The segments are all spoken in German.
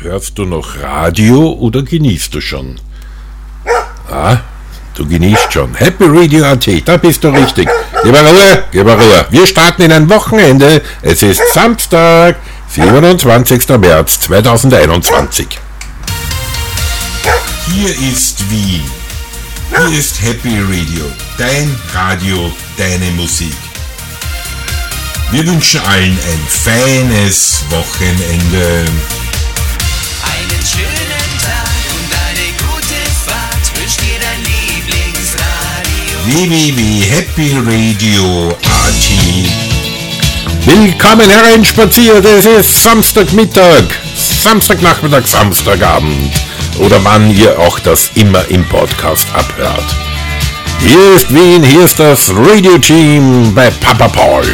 Hörst du noch Radio oder genießt du schon? Ah, du genießt schon. Happy Radio AT, da bist du richtig. Gib mal Ruhe. Wir starten in ein Wochenende. Es ist Samstag, 27. März 2021. Hier ist Wien. Hier ist Happy Radio. Dein Radio, deine Musik. Wir wünschen allen ein feines Wochenende. Einen schönen Tag und eine gute Fahrt wünscht dir dein Lieblingsradio. www.happyradio.at. Willkommen hereinspaziert, es ist Samstagmittag, Samstagnachmittag, Samstagabend oder wann ihr auch das immer im Podcast abhört. Hier ist Wien, hier ist das Radio-Team bei Papa Paul.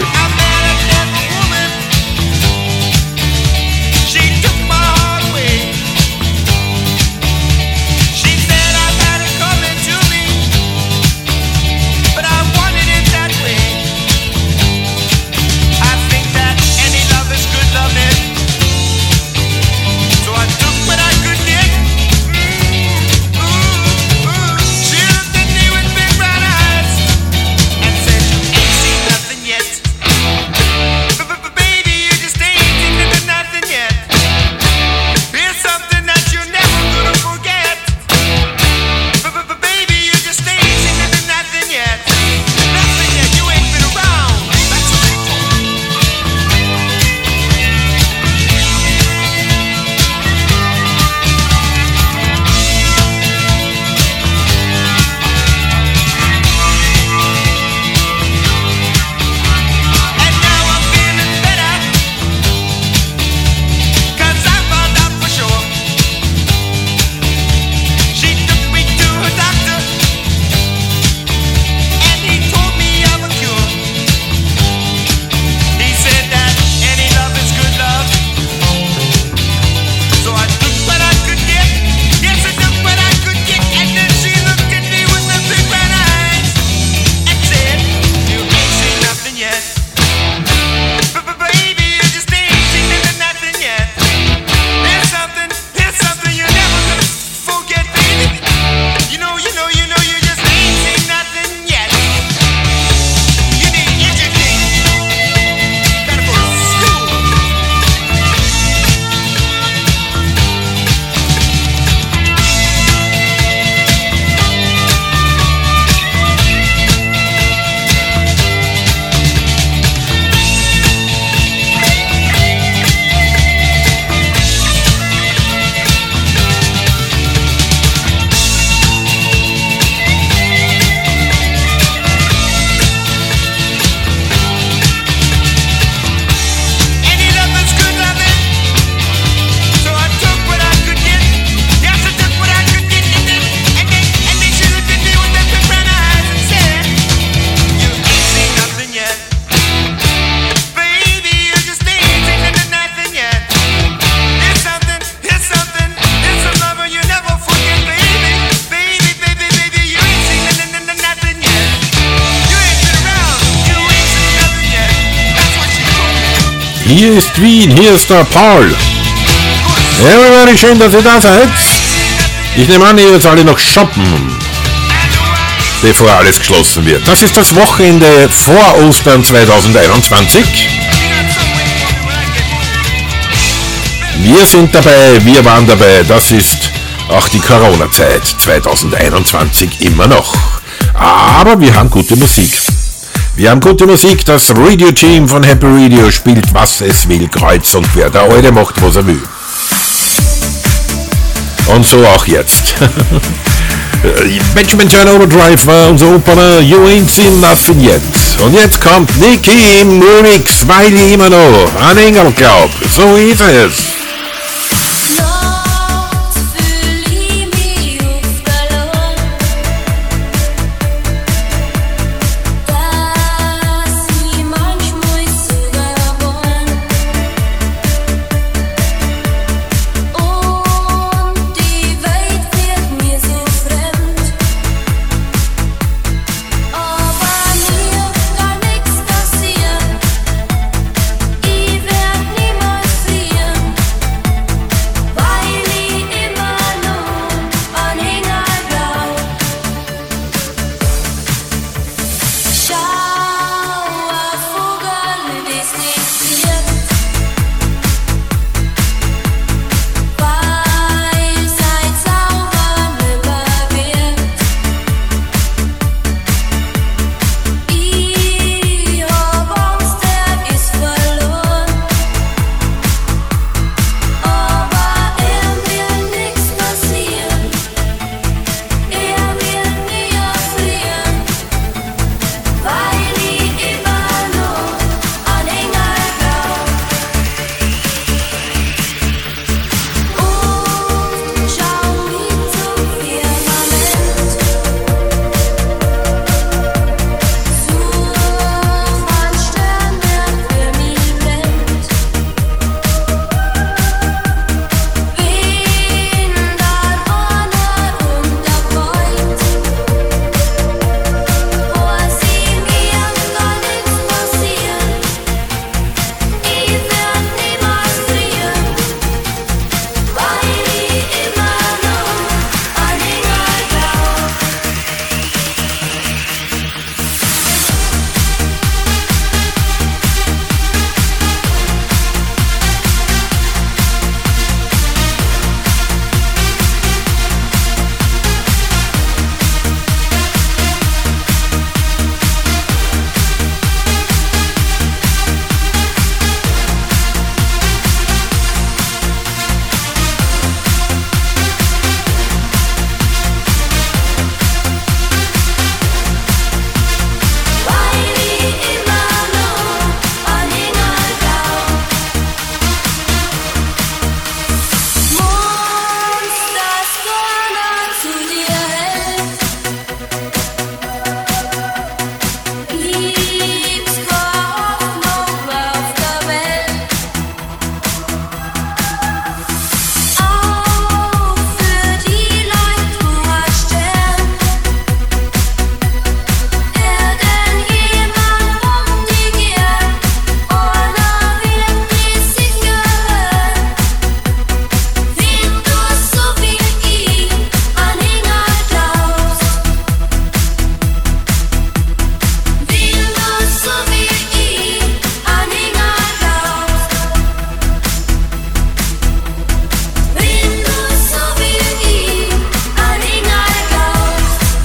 Hier ist Wien, hier ist der Paul. Everybody, schön, dass ihr da seid. Ich nehme an, ihr jetzt alle noch shoppen, bevor alles geschlossen wird. Das ist das Wochenende vor Ostern 2021. Wir sind dabei, wir waren dabei. Das ist auch die Corona-Zeit 2021 immer noch. Aber wir haben gute Musik. Wir haben gute Musik, das Radio-Team von Happy Radio spielt, was es will, kreuz und quer. Der Alte macht, was er will. Und so auch jetzt. Benjamin Turner Overdrive war unser Opener, You Ain't Seen Nothing Yet. Und jetzt kommt Nicky im Remix, weil ich immer noch an Engel glaub. So ist es. Ich werd niemals frieren.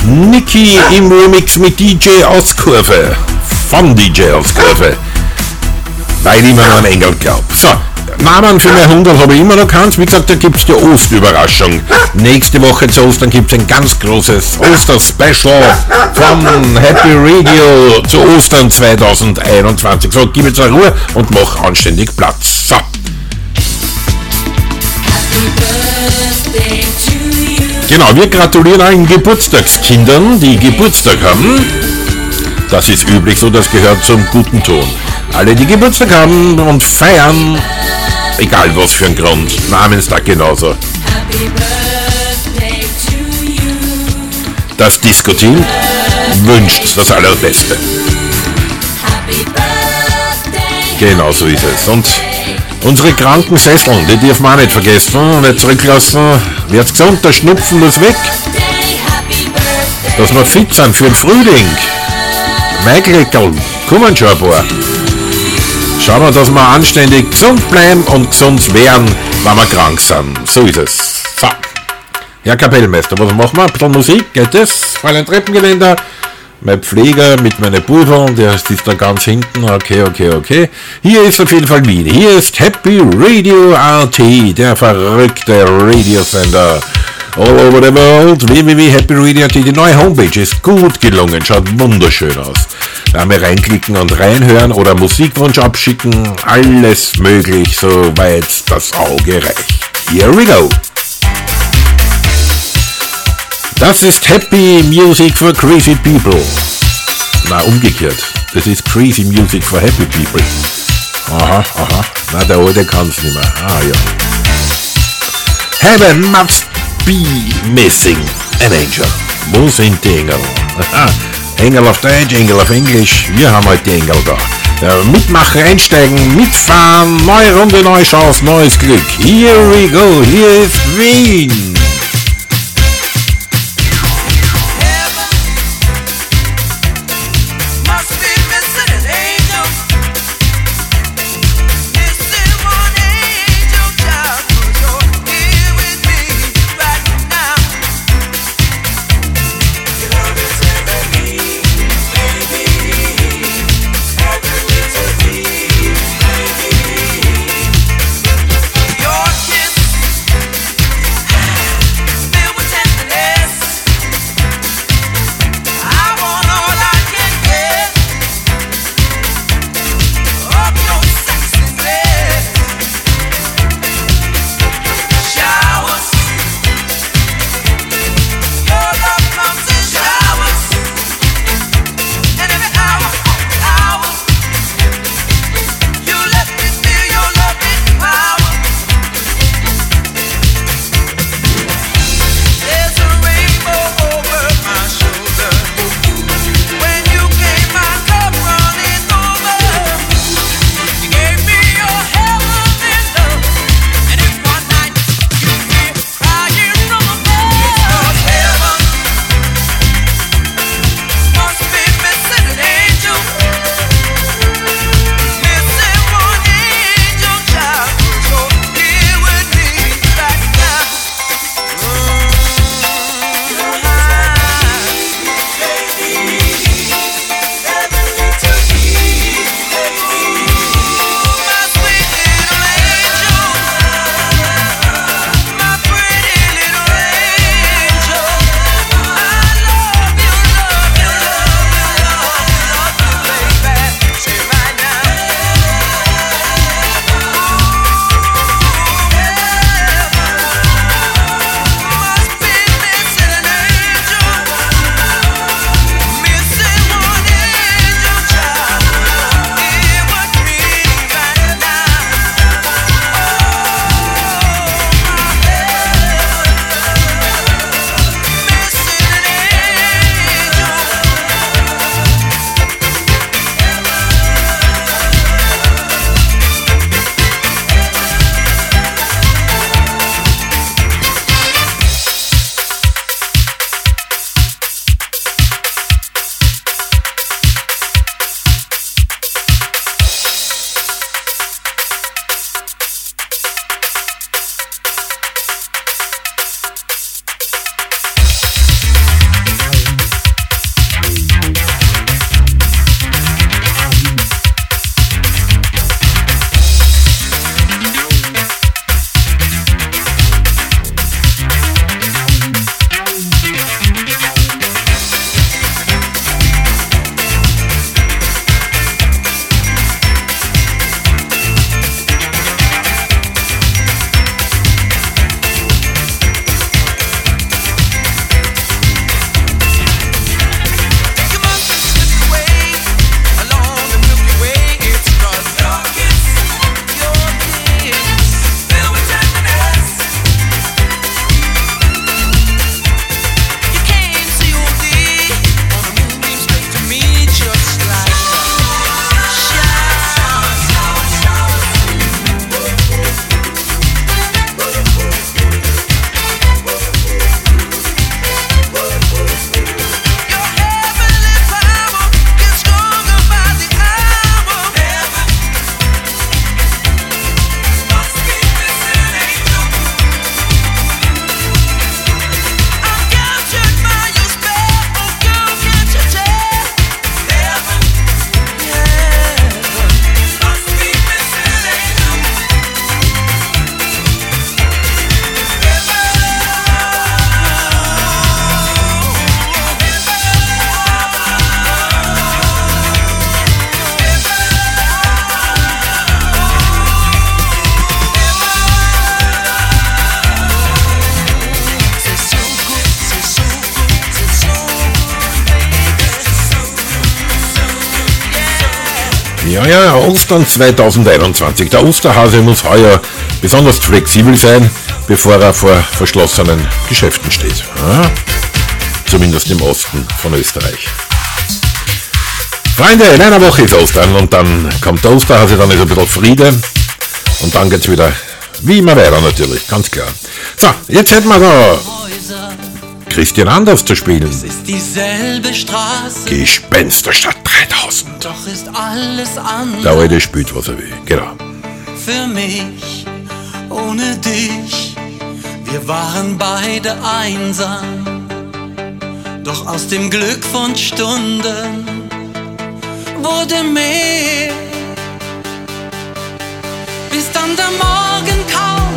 Niki im Remix mit DJ Auskurve. Von DJ Auskurve. Weil ich immer noch an Engel glaube. So, Namen für mein Hundert habe ich immer noch keins. Wie gesagt, da gibt es die Ostüberraschung. Nächste Woche zu Ostern gibt es ein ganz großes Oster-Special von Happy Radio zu Ostern 2021. So, gib jetzt eine Ruhe und mach anständig Platz. So. Genau, wir gratulieren allen Geburtstagskindern, die Geburtstag haben. Das ist üblich so, das gehört zum guten Ton. Alle, die Geburtstag haben und feiern, egal was für ein Grund, Namenstag genauso. Das Disco-Team wünscht das Allerbeste. Genau so ist es. Und unsere kranken Sesseln, die dürfen wir auch nicht vergessen, nicht zurücklassen. Wird's gesund, der Schnupfen muss weg. Dass wir fit sind für den Frühling. Maiglöckerl, kommen schon ein paar. Schauen wir, dass wir anständig gesund bleiben und gesund werden, wenn wir krank sind. So ist es. So. Herr Kapellmeister, was machen wir? Ein bisschen Musik, geht das? Fräulein Treppengeländer. Mein Pfleger mit meinen Pulvern, der ist da ganz hinten. Okay. Hier ist auf jeden Fall Wien. Hier ist Happy Radio RT, der verrückte Radiosender. All over the world, www.happyradio.at. Die neue Homepage ist gut gelungen, schaut wunderschön aus. Da haben wir reinklicken und reinhören oder Musikwunsch abschicken. Alles möglich, soweit das Auge reicht. Here we go. Das ist Happy Music for Crazy People. Na, umgekehrt. Das ist Crazy Music for Happy People. Aha. Na, der Alte kann's nicht mehr. Ah, ja. Heaven must be missing an angel. Wo sind die Engel? Aha. Engel auf Deutsch, Engel auf Englisch. Wir haben heute die Engel da. Mitmachen, einsteigen, mitfahren. Neue Runde, neue Chance, neues Glück. Here we go. Hier ist Wien. Ja, Ostern 2021. Der Osterhase muss heuer besonders flexibel sein, bevor er vor verschlossenen Geschäften steht. Ja? Zumindest im Osten von Österreich. Freunde, in einer Woche ist Ostern und dann kommt der Osterhase, dann ist ein bisschen Friede und dann geht's wieder wie immer weiter natürlich, ganz klar. So, jetzt hätten wir da Christian Anders zu spielen. Es ist dieselbe Straße, Gespensterstadt 3000. doch ist alles anders. Der Alte spielt, was er will, genau. Für mich, ohne dich, wir waren beide einsam. Doch aus dem Glück von Stunden wurde mehr. Bis dann der Morgen kam,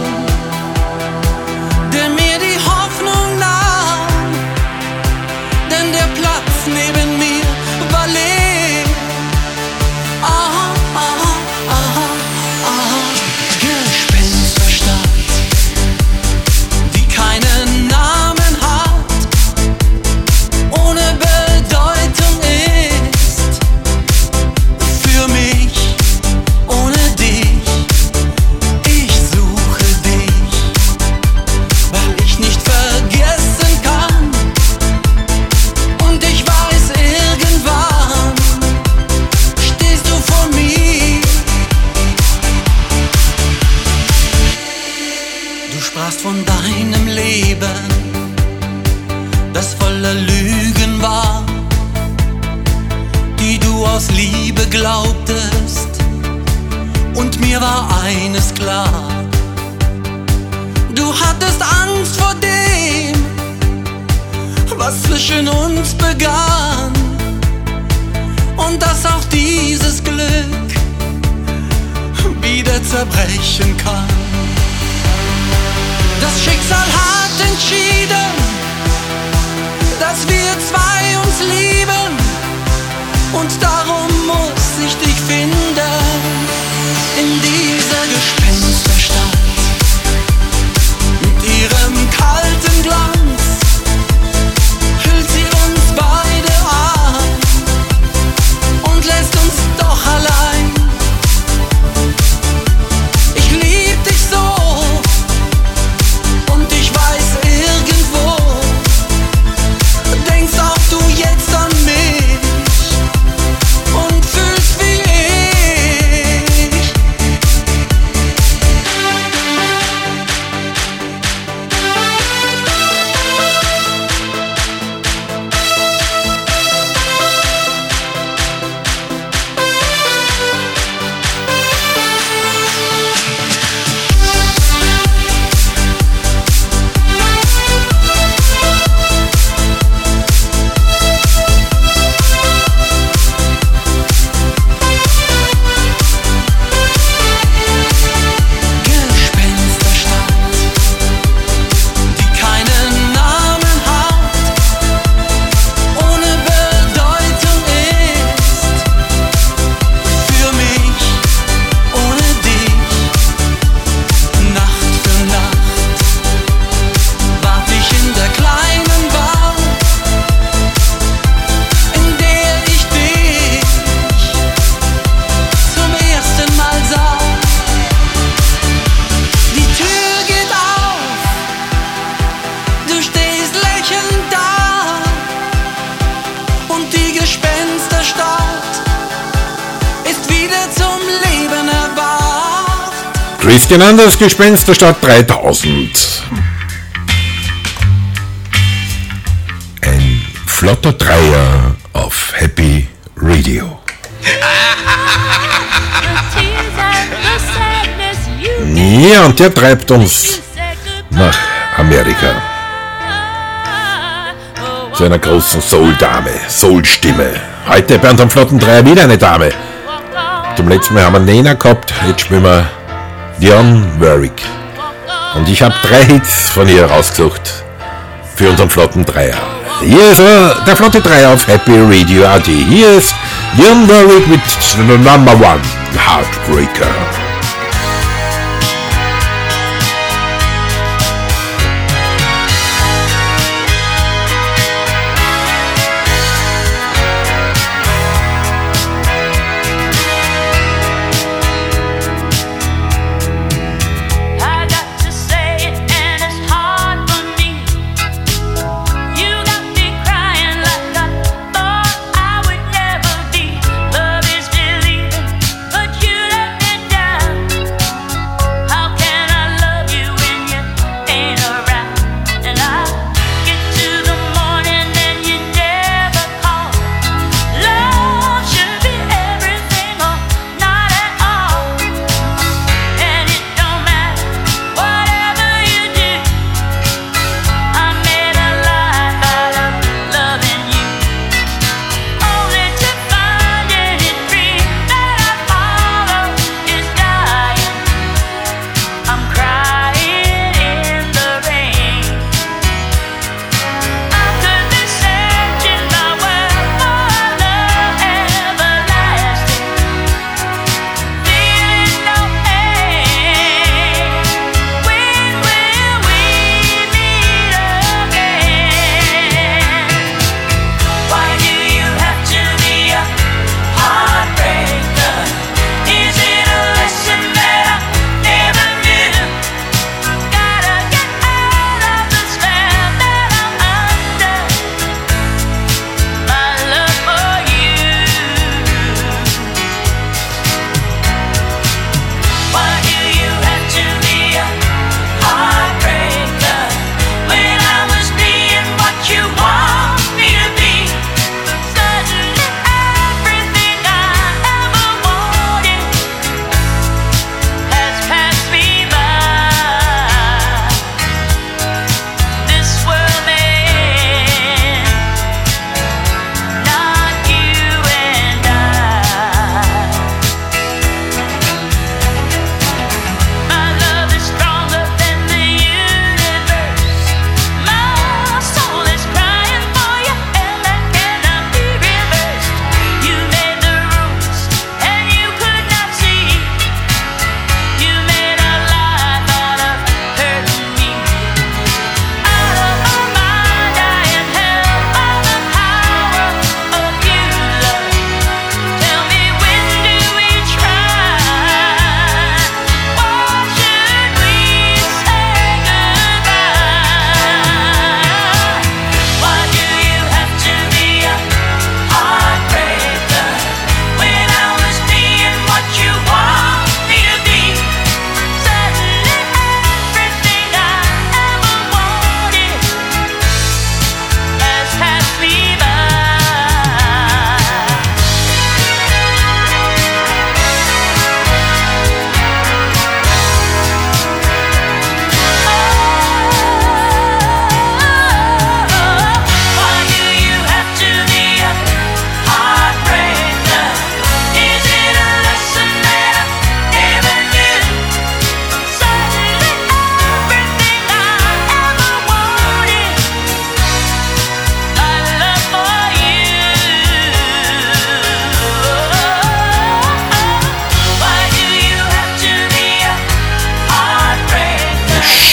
der mir die Hoffnung nahm, denn der Platz neben mir war leer. Aha, aha, aha, aha. Gespensterstadt, die keinen Namen hat, ohne Bedeutung ist. Für mich, ohne dich, ich suche dich, weil ich nicht vergessen kann. Und ich weiß, irgendwann stehst du vor mir. Du sprachst von deinem Leben, das voller Lügen war, die du aus Liebe glaubtest. Und mir war eines klar: du hattest Angst vor dem, was zwischen uns begann, und dass auch dieses Glück wieder zerbrechen kann. Das Schicksal hat entschieden, dass wir zwei uns lieben, und darum muss ich dich finden in dieser Gespensterstadt mit ihrem kalten Glanz. Hüllt sie uns beide an und lässt uns doch allein. Ich lieb dich so und ich weiß, irgendwo denkst auch du jetzt an mich und fühlst wie ich. Gespensterstadt, die keinen Namen hat, ohne Bedeutung ist. Für mich, ohne dich, Nacht für Nacht, wart ich in der kleinen Bar, in der ich dich zum ersten Mal sah. Die Tür geht auf, du stehst lächelnd da, und die Gespensterstadt ist wieder zum Leben erwacht. Christian Anders, Gespensterstadt 3000. Ein flotter Dreier auf Happy Radio. Ja, und der treibt uns nach Amerika. Zu einer großen Soul-Dame, Soul-Stimme. Heute bei unserem flotten Dreier wieder eine Dame. Zum letzten Mal haben wir Nena gehabt, jetzt spielen wir Dionne Warwick. Und ich habe 3 Hits von ihr rausgesucht für unseren flotten Dreier. Hier ist der flotte Dreier auf Happy Radio AD. Hier ist Dionne Warwick mit Number One, Heartbreaker.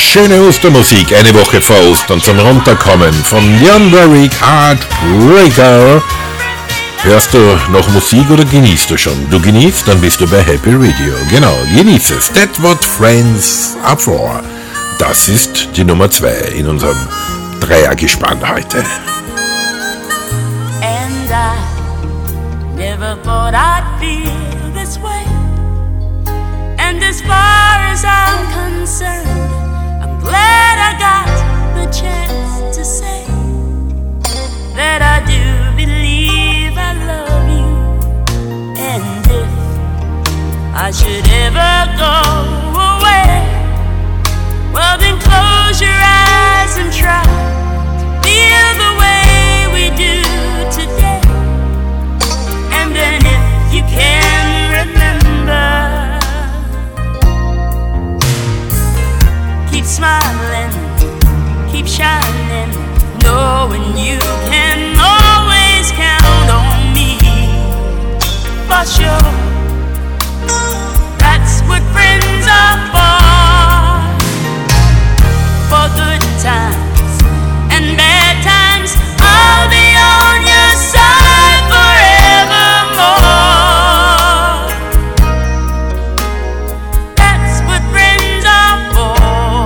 Schöne Ostermusik, eine Woche vor Ostern zum Runterkommen von Jan Warwick, Heartbreaker. Hörst du noch Musik oder genießt du schon? Du genießt, dann bist du bei Happy Radio. Genau, genieß es. That's what friends are for. Das ist die Nummer 2 in unserem Dreiergespann heute. And I never thought I'd feel this way. And as far as I'm concerned, I'm glad I got the chance to say that I do believe I love you. And if I should ever go away, well then close your eyes and try to feel the way we do today. And then if you can remember, keep smiling, keep shining, knowing you can always count on me. For sure, that's what friends are for good times and bad times. I'll be on your side forevermore. That's what friends are for.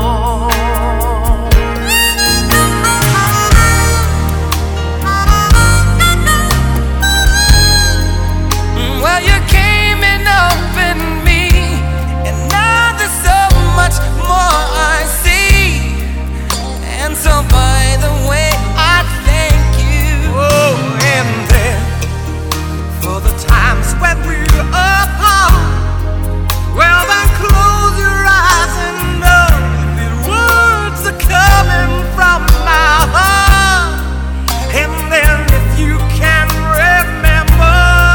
Well, you came in up in me, and now there's so much more I see. And so by the way, I thank you. Oh, and then for the times when we're apart, well then close your eyes and know the words are coming from my heart. And then if you can remember,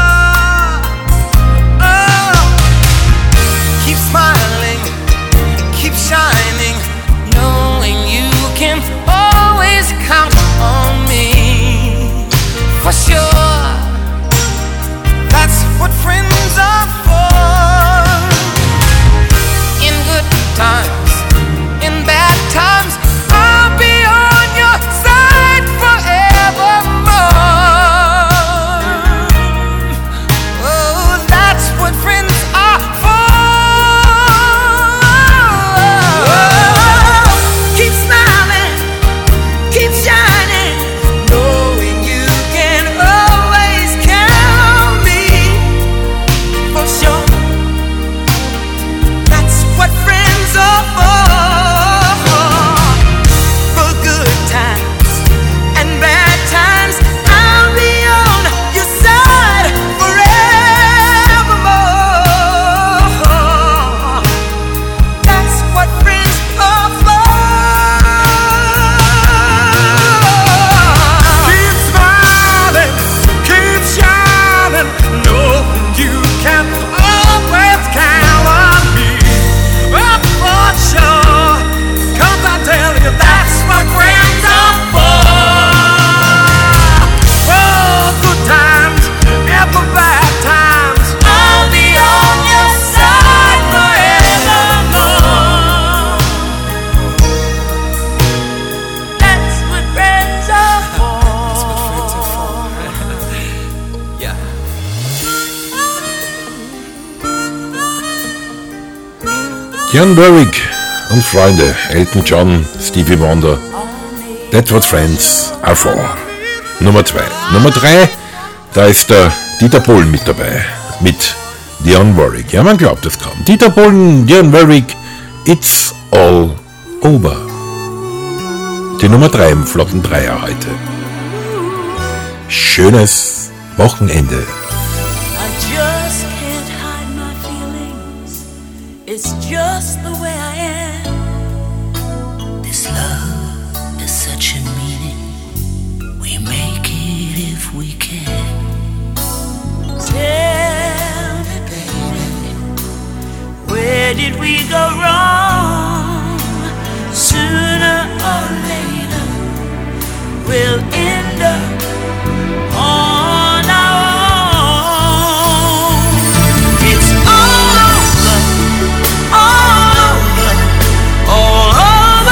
oh, keep smiling, keep shining, knowing you can always count on me. For sure, that's what friends are for. In good times, in bad times, I'll be on your side forevermore. Oh, that's what friends are for. Keep smiling, keep shining, knowing you can always count on me. For sure, that's what friends are for. For good times and bad times, I'll be on your side forevermore. That's what friends are for. Keep smiling, keep shining, knowing you can always count on me. Oh, for sure, 'cause I tell you that's what friends are for. Oh, good times and the bad times, I'll be on your side forevermore. That's what friends are for. Yeah. Jan Warwick und Freunde, Elton John, Stevie Wonder. That's what friends are for. Nummer 2. Nummer 3, da ist der Dieter Bohlen mit dabei. Mit Dionne Warwick. Ja, man glaubt es kaum. Dieter Bohlen, Dionne Warwick, It's All Over. Die Nummer 3 im flotten Dreier heute. Schönes Wochenende. I just can't hide my feelings. It's just the way I am. This love is such a meaning. We make it if we can. Tell me, baby, where did we go wrong? Sooner or later, we'll end up on our own. It's all over, all over, all over.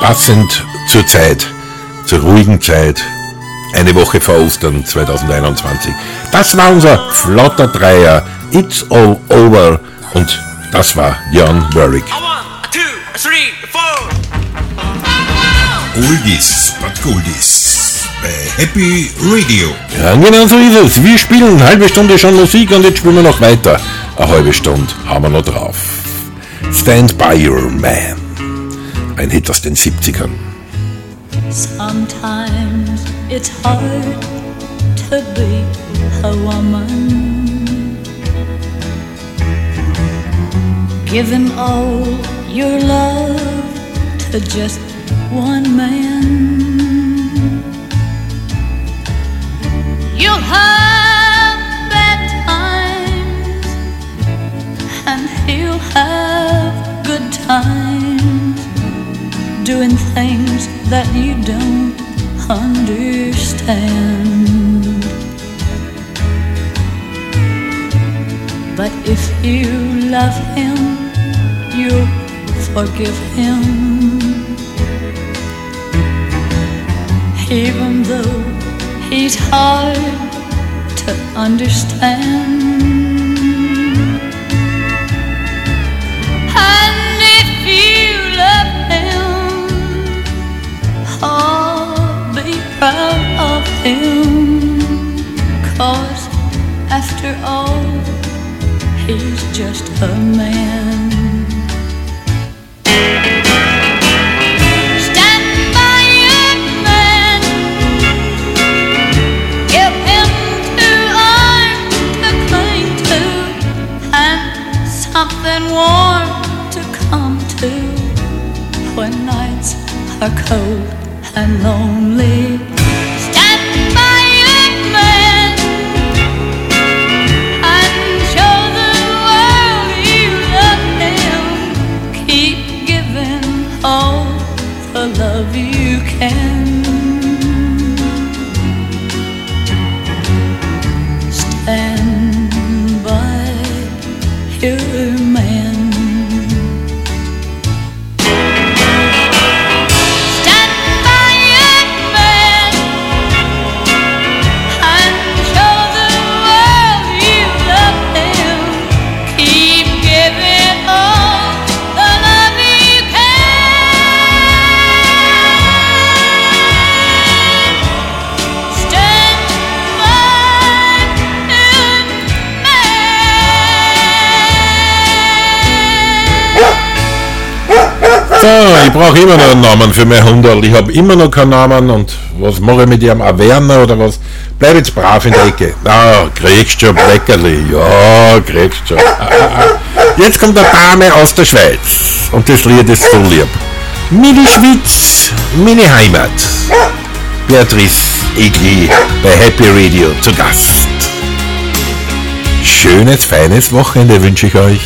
Passend zur Zeit, zur ruhigen Zeit, eine Woche vor Ostern 2021. Das war unser flotter Dreier, It's All Over, und das war Jan Warwick. 1, 2, 3, 4. Oldies, but Goldies bei Happy Radio. Ja, genau so ist es. Wir spielen eine halbe Stunde schon Musik und jetzt spielen wir noch weiter. Eine halbe Stunde haben wir noch drauf. Stand by Your Man. Ein Hit aus den 70ern. Sometimes it's hard to be a woman, giving all your love to just one man. You'll have bad times and he'll have good times, doing things that you don't understand. But if you love him, you'll forgive him, even though he's hard to understand. And if you love him, oh, be proud of him, 'cause after all, he's just a man. Something warm to come to when nights are cold and lonely. Stand by your man and show the world you love him. Keep giving all the love you can. Stand by your man. Stand by your man and show the world you love him. Keep giving all the love you can. Stand by your man. So, ich brauche immer noch einen Namen für mein Hunderl. Ich habe immer noch keinen Namen und was mache ich mit ihm? Ein Werner oder was? Bleib jetzt brav in der Ecke. Ah, kriegst schon Bleckerli. Ja, kriegst schon. Jetzt kommt eine Dame aus der Schweiz und das Lied ist so lieb. Meine Schweiz, meine Heimat. Beatrice Egli bei Happy Radio zu Gast. Schönes, feines Wochenende wünsche ich euch.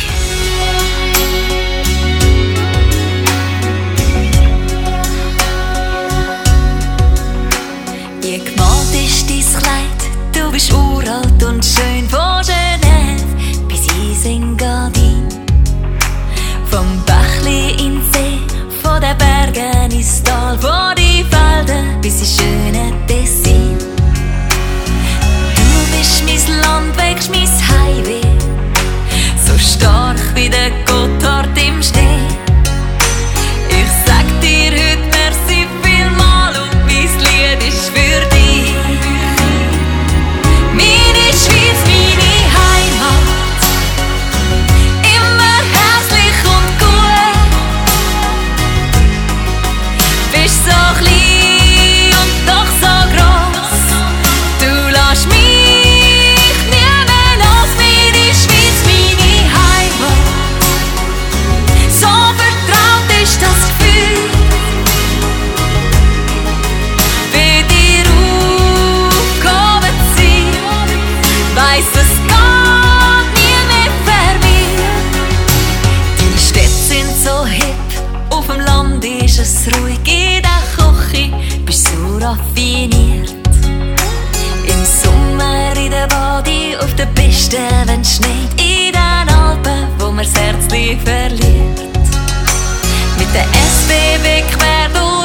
Bis in schöne Tessin. Du bist mein Land, wächst mein Heimweh, so stark wie der Gotthard im Schnee. Ich sag dir heute merci vielmal und mein Lied ist für dich. Meine Schweiz, meine Heimat, immer herzlich und gut. Bist so klein doch so groß, du lässt mich nie mehr los. Meine Schweiz, meine Heimat, so vertraut ist das Gefühl, bei dir aufgehoben zu sein, weiss es geht nie mehr vorbei. Deine Städte sind so hip, auf dem Land ist es ruhig, in der Küche bist so raffiniert. Im Sommer in der Body, auf der Piste, wenn's schneit, in den Alpen, wo man das Herzli verliert. Mit der SBB quer durch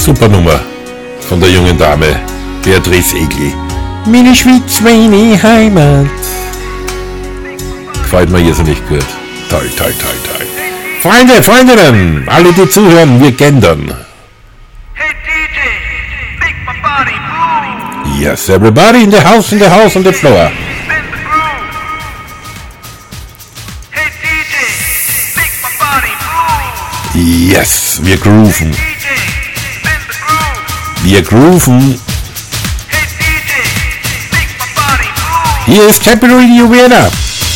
Super Nummer von der jungen Dame Beatrice Egli. Meine Schweiz, meine Heimat. Gefällt mir irrsinnig gut. Toll, toll, toll, toll. Freunde, Freundinnen, alle die zuhören, wir gendern. Yes, everybody in the house, on the floor. Yes, wir grooven. Wir grooven. Hier ist Capital Radio Vienna.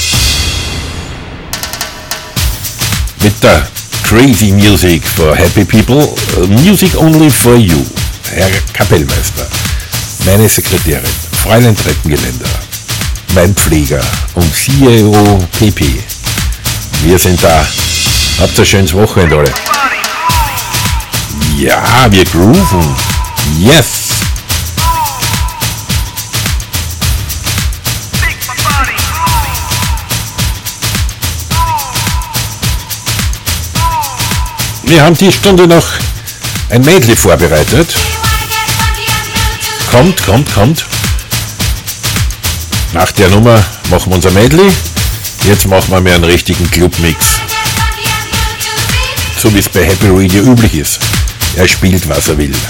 Mit der Crazy Music for Happy People. Music only for you. Herr Kapellmeister. Meine Sekretärin. Fräulein Treppengeländer. Mein Pfleger und CEO PP. Wir sind da. Habt ein schönes Wochenende, alle. Ja, wir grooven. Yes. Wir haben die Stunde noch ein Medley vorbereitet. Kommt. Nach der Nummer machen wir unser Medley. Jetzt machen wir mehr einen richtigen Clubmix. So wie es bei Happy Radio üblich ist. Er spielt, was er will.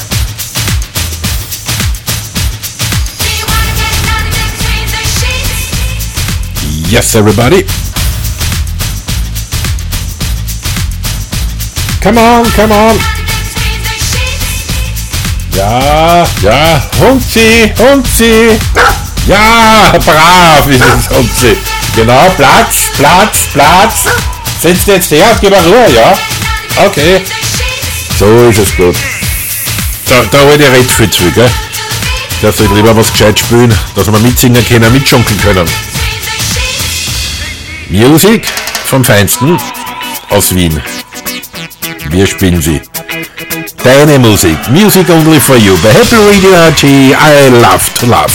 Yes, everybody. Come on. Ja, Hunzi. Ja, brav ist es, Hunzi. Genau, Platz. Setzt jetzt her, gib mal Ruhe, ja? Okay. So ist es gut. Da hol ich Red viel zu, gell? Der soll lieber was gescheit spielen, dass wir mitsingen können, mitschunkeln können. Musik vom Feinsten aus Wien. Wir spielen sie. Deine Musik. Music only for you. Bei Happy Radio RT, I love to love.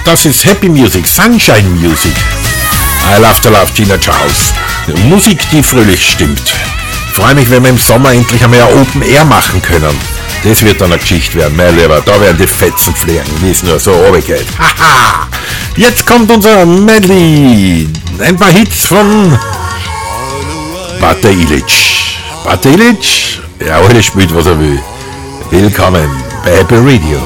das ist Happy Music, Sunshine Music. I love the love, Gina Charles. Musik, die fröhlich stimmt. Freue mich, wenn wir im Sommer endlich einmal ein Open Air machen können. Das wird dann eine Geschichte werden, mein Lieber. Da werden die Fetzen fliegen, wie es nur so runtergeht. Haha! Jetzt kommt unser Medley. Ein paar Hits von Bata Ilic. Bata Ilic? Ja, alles spielt, was er will. Willkommen bei Happy Radio.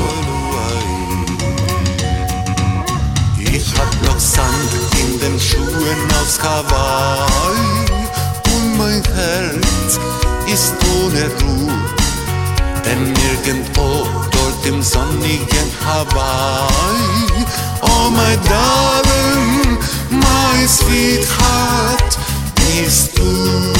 Ich hab noch Sand in den Schuhen aus Hawaii und mein Herz ist ohne Ruhe, denn nirgendwo dort im sonnigen Hawaii, oh my darling, my sweetheart, bist du.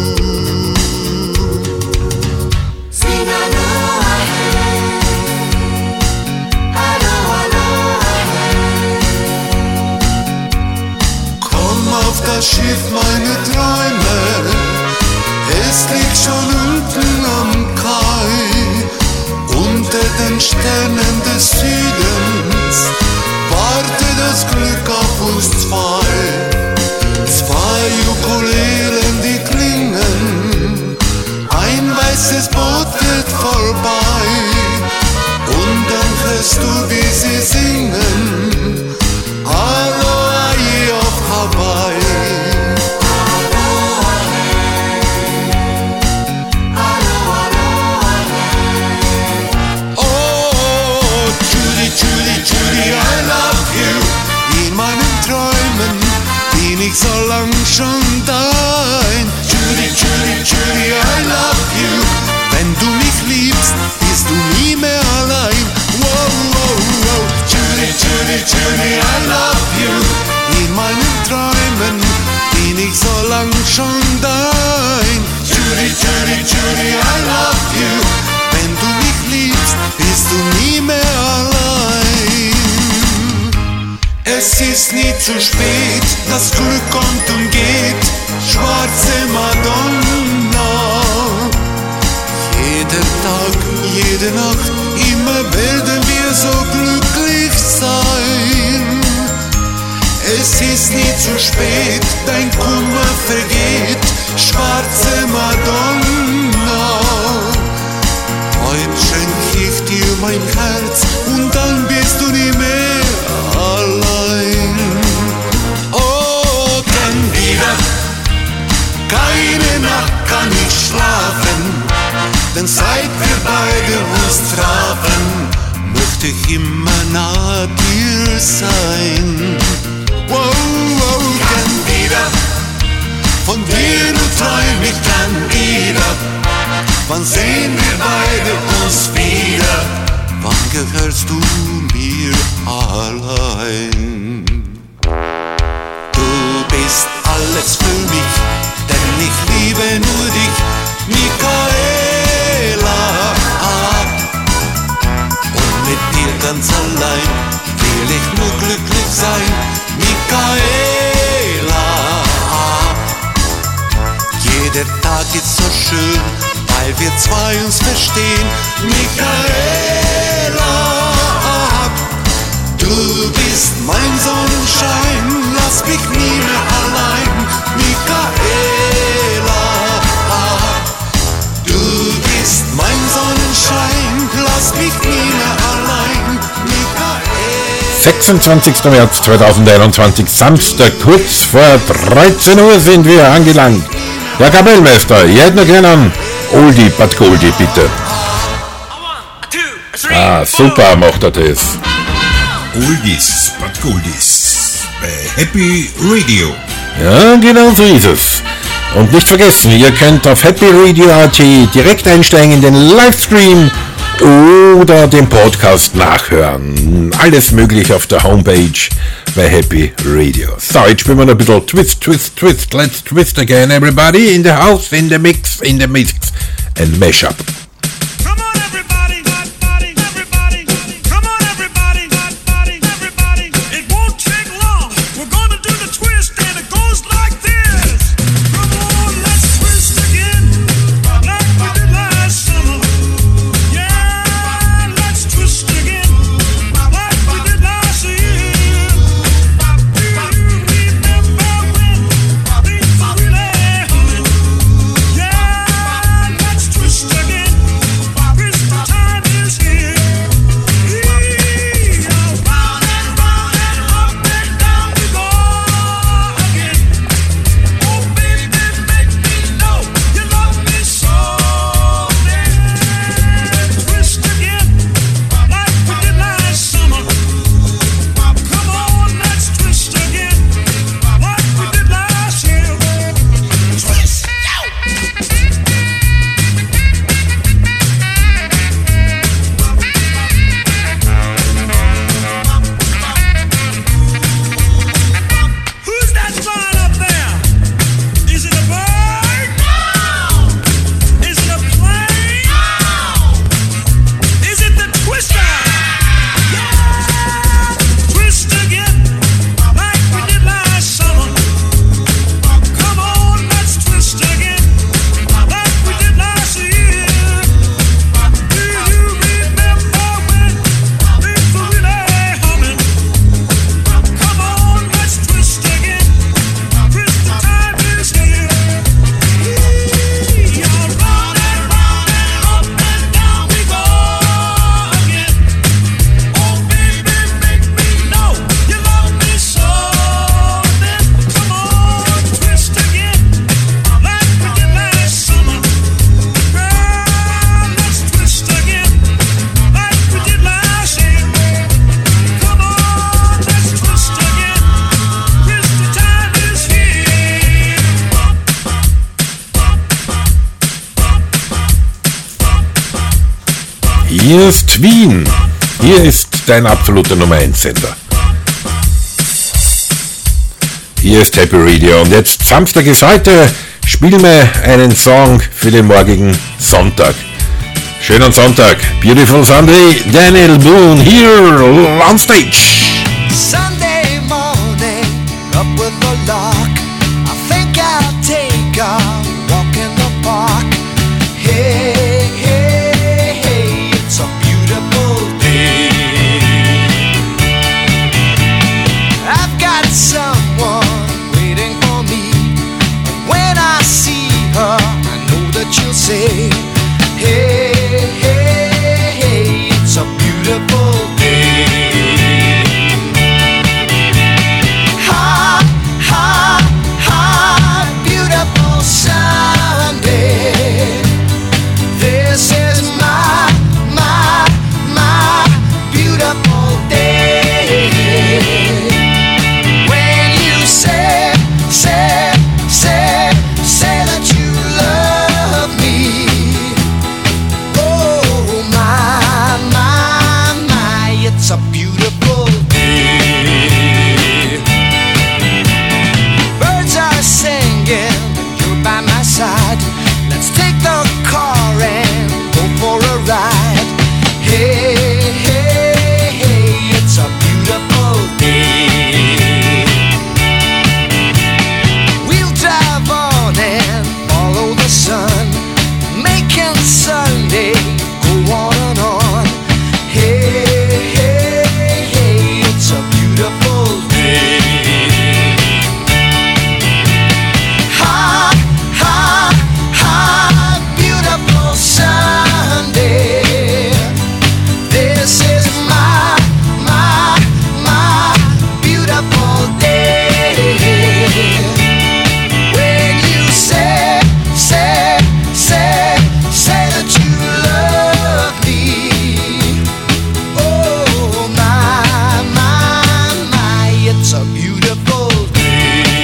Das Schiff meine Träume, es liegt schon unten am Kai, unter den Sternen des Südens, wartet das Glück auf uns zwei Ukulelen, die klingen, ein weißes Boot wird vorbei, und dann hörst du, wie sie singen, Aloha auf Hawaii. So lang schon dein Judy, Judy, Judy, I love you. Wenn du mich liebst, bist du nie mehr allein. Wow, wow, wow. Judy, Judy, Judy, I love you. In meinen Träumen bin ich so lang schon dein Judy, Judy, Judy, I love you. Wenn du mich liebst, bist du nie mehr allein. Es ist nie zu spät, das Glück kommt und geht, schwarze Madonna. Jeder Tag, jede Nacht, immer werden wir so glücklich sein. Es ist nie zu spät, dein Kummer vergeht, schwarze Madonna. Heute schenk ich dir mein Herz und dann bist du nie mehr allein. Oh, Candida, keine Nacht kann ich schlafen, denn seit wir beide uns trafen, möchte ich immer nahe dir sein. Wow, wow, Candida, von dir nur träum ich, Candida. Wann sehen wir beide uns wieder? Wann gehörst du mir allein? Du bist alles für mich, denn ich liebe nur dich, Michaela. Und mit dir ganz allein will ich nur glücklich sein, Michaela. Jeder Tag ist so schön, weil wir zwei uns verstehen, Michaela. Du bist mein Sonnenschein, lass mich nie mehr allein, Michaela. Du bist mein Sonnenschein, lass mich nie mehr allein, Michaela. 26. März 2021, Samstag, kurz vor 13 Uhr sind wir angelangt. Der Kapellmeister, ich hätte noch gerne Oldie but Goldie, bitte. Ah, super macht er das. Oldies but Goldies bei Happy Radio. Ja, genau so ist es. Und nicht vergessen, ihr könnt auf happyradio.at direkt einsteigen in den Livestream oder den Podcast nachhören. Alles möglich auf der Homepage bei Happy Radio. So, jetzt spielen wir noch ein bisschen Twist, Twist, Twist. Let's twist again, everybody. In the house, in the mix, and mash up. Yeah, let's twist again like we did last year. Hier ist Wien. Hier ist dein absoluter Nummer 1 Sender. Hier ist Happy Radio und jetzt Samstag ist heute. Spiel mir einen Song für den morgigen Sonntag. Schönen Sonntag. Beautiful Sunday. Daniel Boone here on stage. Sunday morning, up with the lark. I think I'll take a walk in the park. Hey, hey, hey, it's a beautiful day. I've got someone waiting for me. When I see her, I know that she'll say, hey, hey, hey, it's a beautiful day. Sunday, this is my beautiful day. When you say that you love me, oh my, it's a beautiful day. Birds are singing, by my side. Let's take the car and go for a ride. Hey, hey, hey, it's a beautiful day. We'll drive on and follow the sun, making Sunday go on and on. Hey, hey, hey, it's a beautiful day. Sunday, this is my beautiful day. When you say that you love me, oh my, it's a beautiful day.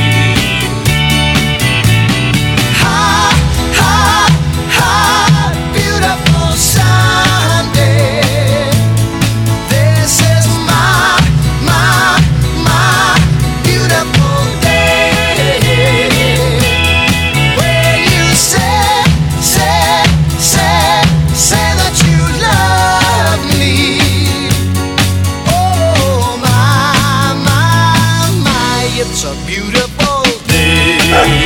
Beautiful Sunday, this is my beautiful day. When you say that you love me, oh my, it's a beautiful day.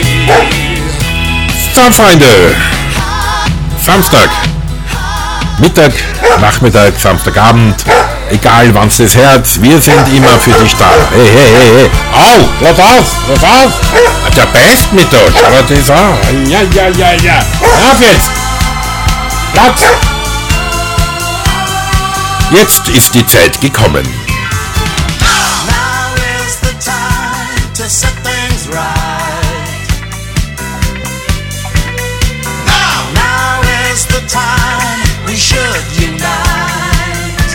Starfreunde. Samstag, Mittag, Nachmittag, Samstagabend, egal wann es das hört, wir sind immer für dich da. Hey, hey, hey, hey. Au, lass auf. Der beißt mich da, schau dir das an. Ja. Auf jetzt. Platz. Jetzt ist die Zeit gekommen. Now is the time to set things right. The time we should unite.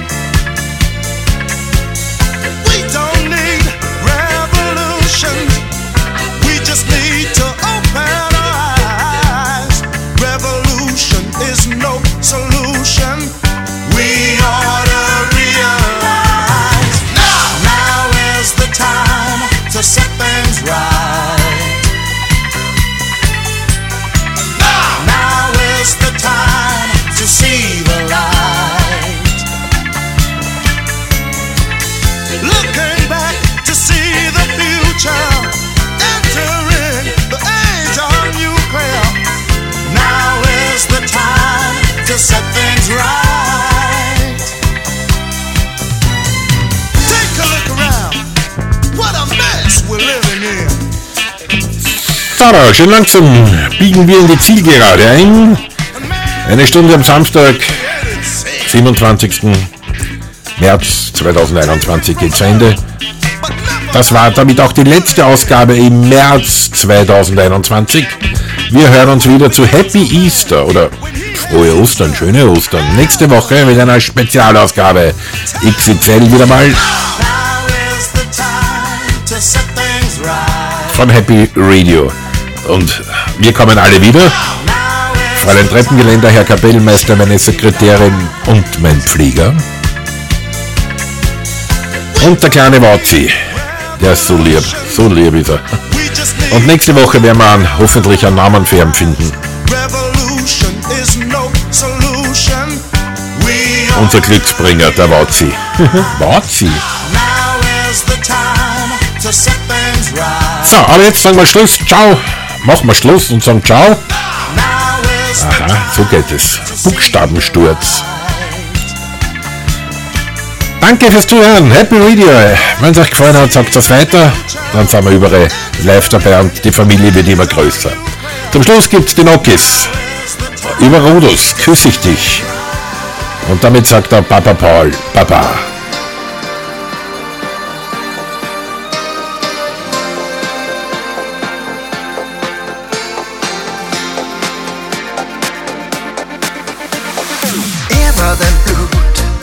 We don't need revolution, we just need to open our eyes. Revolution is no solution, we ought to realize. Now is the time to set things right. It's the time to see the light. Looking back to see the future, entering the age of nuclear. Now is the time to set things right. Take a look around, what a mess we're living in. Sarah, schön langsam biegen wir in die Zielgerade ein. Eine Stunde am Samstag, 27. März 2021 geht zu Ende. Das war damit auch die letzte Ausgabe im März 2021. Wir hören uns wieder zu Happy Easter oder frohe Ostern, schöne Ostern. Nächste Woche mit einer Spezialausgabe XXL wieder mal von Happy Radio. Und wir kommen alle wieder. weil ein Treppengeländer, Herr Kapellmeister, meine Sekretärin und mein Pfleger. Und der kleine Wauzi, der ist so lieb ist er. Und nächste Woche werden wir hoffentlich einen Namen für ihn finden. Unser Glücksbringer, der Wauzi. Wauzi. So, aber jetzt sagen wir Schluss. Ciao. Machen wir Schluss und sagen Ciao. Aha, so geht es. Buchstabensturz. Danke fürs Zuhören. Happy Radio. Wenn es euch gefallen hat, sagt es weiter. Dann sind wir überall live dabei und die Familie wird immer größer. Zum Schluss gibt's die Nokis. Über Rudus küsse ich dich. Und damit sagt er Papa Paul, Papa. Er war dein Blut,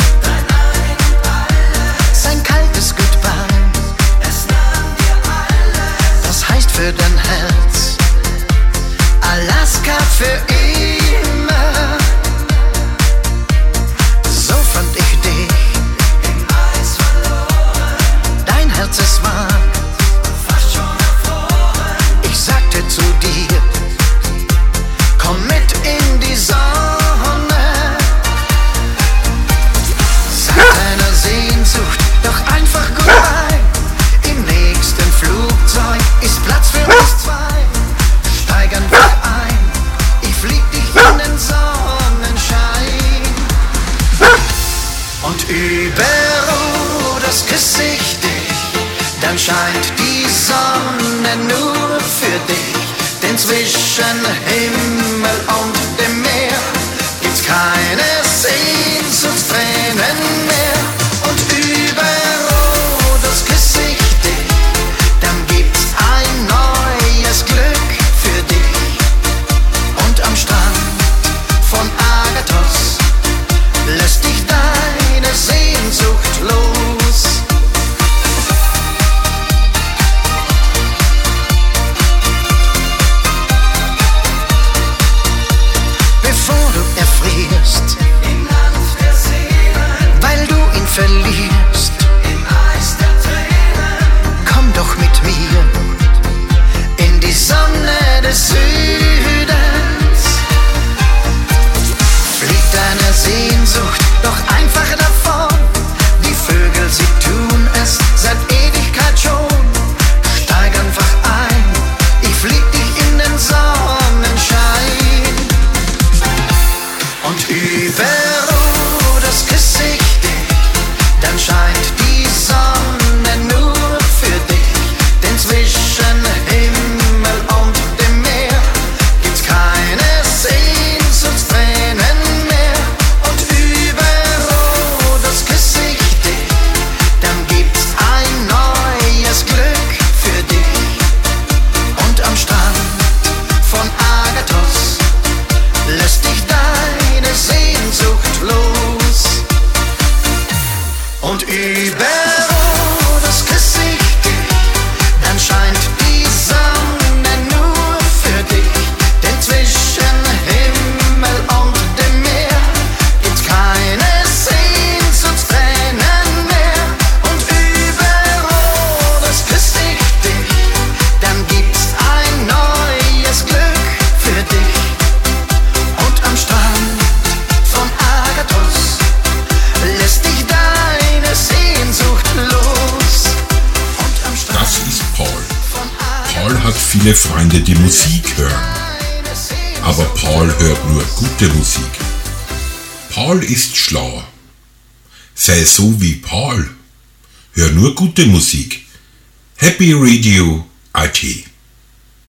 sein kaltes Goodbye. Das heißt für dein Herz Alaska für immer. So fand ich dich im Eis verloren. Dein Herz ist warm, fast schon erfroren. Ich sagte zu dir, komm mit in die Sonne. Sag deiner Sehnsucht doch einfach goodbye. Im nächsten Flugzeug ist Platz für uns zwei. Steig einfach ein, ich flieg dich in den Sonnenschein. Und über das küsse ich dich, dann scheint die Sonne nur für dich. Denn zwischen Himmel und dem Meer gibt's keine Sehnsuchtstränen mehr. Und über das küsse ich dich, dann gibt's ein neues Glück für dich. Und am Strand von Agathos lässt dich deine Sehnsucht los. Bevor du erfrierst im Land der Seelen, weil du ihn verlierst im Eis der Tränen, komm doch mit mir in die Sonne des Südens. Flieg deiner Sehnsucht doch einfach davon. Die Vögel, sie tun es seit Ewigkeit schon. Steig einfach ein, ich flieg dich in den Sonnenschein. Und über das küsse ich dich, dann scheint die Sonne nur für dich. Denn zwischen Himmel und dem Meer gibt's keine Sehnsuchtstränen mehr. Und über das küsse ich dich, dann gibt's ein neues Glück für dich. Und am Strand von Agathos lässt dich deine Sehnsucht los. Und über das küsse ich dich, dann scheint die Sonne nur für dich. Denn zwischen Himmel und dem Meer gibt's keine Sehnsuchtstränen mehr. Und über das küsse ich dich, dann gibt's ein neues Glück für dich. Und am Strand von Agathos lässt dich deine Sehnsucht los. Und am Strand Das ist Paul. von Paul hat viele Freunde, die Musik hören. Aber Paul hört nur gute Musik. Paul ist schlau. Sei so wie Paul. Hör nur gute Musik. Happy Radio IT.